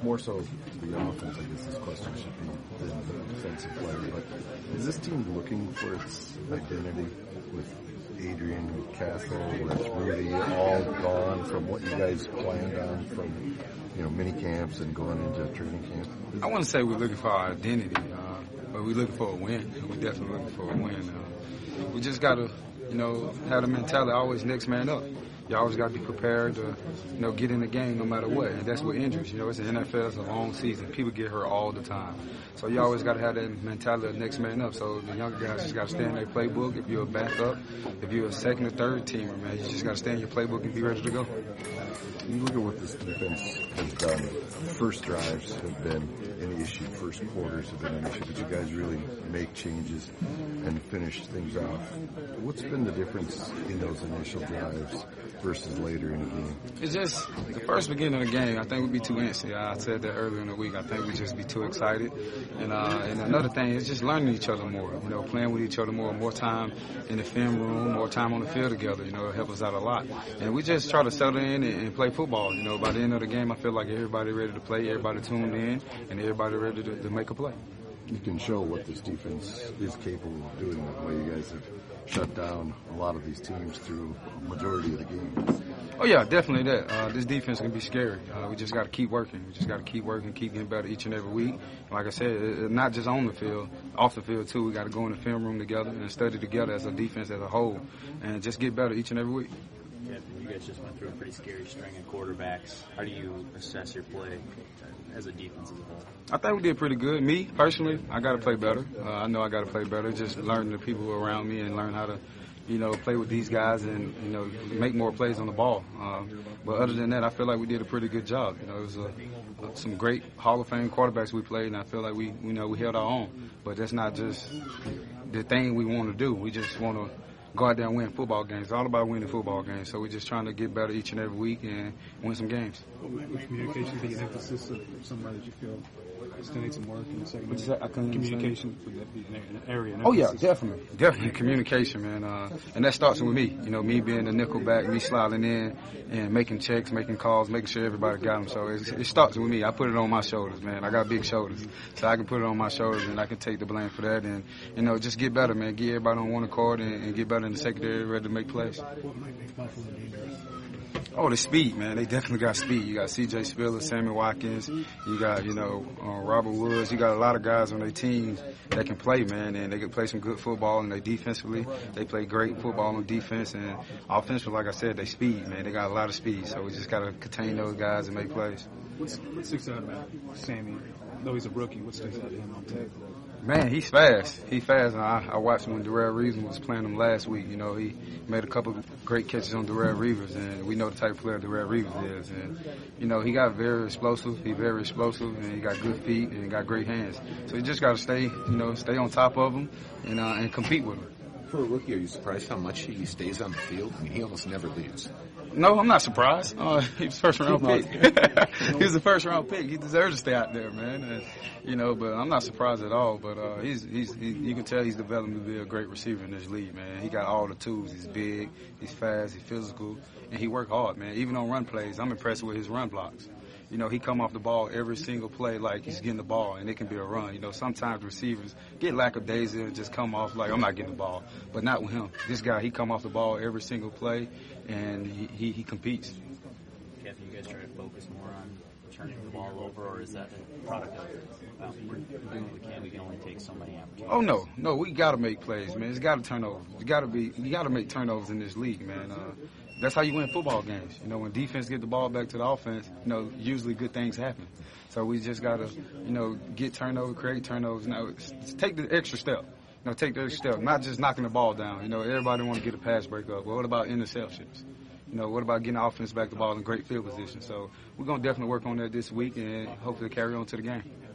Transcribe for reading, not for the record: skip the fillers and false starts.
more so to the offense, I guess this question should be than the defensive player. But is this team looking for its identity with Adrian, Castle, with Rudy, all gone from what you guys planned on from mini camps and going into training camp? I wouldn't say we're looking for our identity, but we're looking for a win. We're definitely looking for a win. We just got to, have the mentality always next man up. You always got to be prepared to, get in the game no matter what. And that's with injuries. It's the NFL. It's a long season. People get hurt all the time. So you always got to have that mentality of next man up. So the younger guys just got to stay in their playbook. If you're a backup, if you're a second or third teamer, man, you just got to stay in your playbook and be ready to go. You look at what this defense has done. First drives have been an issue. First quarters have been an issue. But you guys really make changes and finish things off. What's been the difference in those initial drives versus later in the game? It's just the first beginning of the game, I think we'd be too antsy. I said that earlier in the week. I think we'd just be too excited. And another thing is just learning each other more, playing with each other more time in the film room, more time on the field together, it helps us out a lot. And we just try to settle in and play football. By the end of the game, I feel like everybody ready to play, everybody tuned in, and everybody ready to make a play. You can show what this defense is capable of doing, the way you guys have shut down a lot of these teams through a majority of the game. Oh, yeah, definitely that. This defense can be scary. We just got to keep working. We just got to keep working, keep getting better each and every week. Like I said, not just on the field, off the field, too. We got to go in the film room together and study together as a defense as a whole and just get better each and every week. Yeah, you guys just went through a pretty scary string of quarterbacks. How do you assess your play as a defense as a whole? I think we did pretty good. Me, personally, I got to play better. I know I got to play better. Just learn the people around me and learn how to, play with these guys and, make more plays on the ball. But other than that, I feel like we did a pretty good job. It was some great Hall of Fame quarterbacks we played, and I feel like we held our own. But that's not just the thing we want to do. We just want to go out there and win football games. It's all about winning football games. So we're just trying to get better each and every week and win some games. With communication being an emphasis of somebody that you feel still needs some work in the second. Communication would that be an area? Oh yeah, definitely communication, man. And that starts with me. Me being the nickel back, me sliding in and making checks, making calls, making sure everybody got them. So it starts with me. I put it on my shoulders, man. I got big shoulders, so I can put it on my shoulders and I can take the blame for that. And just get better, man. Get everybody on one accord and get better in the secondary, ready to make plays. What might make Buffalo dangerous? Oh, the speed, man. They definitely got speed. You got C.J. Spiller, Sammy Watkins. You got, Robert Woods. You got a lot of guys on their team that can play, man, and they can play some good football. And they defensively, they play great football on defense. And offensively, like I said, they speed, man. They got a lot of speed. So we just got to contain those guys and make plays. What sticks out about Sammy? Though he's a rookie, what sticks out to him on tape? Man, he's fast. And I watched him when Darrell Reeves was playing him last week. He made a couple of great catches on Darrell Reeves, and we know the type of player Darrell Reeves is. And, he got very explosive. He's very explosive, and he got good feet, and he got great hands. So you just got to stay on top of him and compete with him. For a rookie, are you surprised how much he stays on the field? I mean, he almost never leaves. No, I'm not surprised. He was first-round pick. He was a first-round pick. He deserves to stay out there, man. And, but I'm not surprised at all. But you can tell he's developing to be a great receiver in this league, man. He got all the tools. He's big, he's fast, he's physical, and he work hard, man. Even on run plays, I'm impressed with his run blocks. He come off the ball every single play like he's getting the ball, and it can be a run. Sometimes receivers get lackadaisical and just come off like, I'm not getting the ball. But not with him. This guy, he come off the ball every single play, and he competes. Kevin, you guys try to focus more on turning the ball over, or is that a product of we're doing what we can? We can only take so many opportunities. Oh, no, we got to make plays, man. It's got to turn over. You got to make turnovers in this league, man. That's how you win football games. When defense get the ball back to the offense, usually good things happen. So we just got to, get turnovers, create turnovers. Now, take the extra step. Take the extra step. Not just knocking the ball down. Everybody want to get a pass breakup. But what about interceptions? What about getting the offense back the ball in great field position? So we're going to definitely work on that this week and hopefully carry on to the game.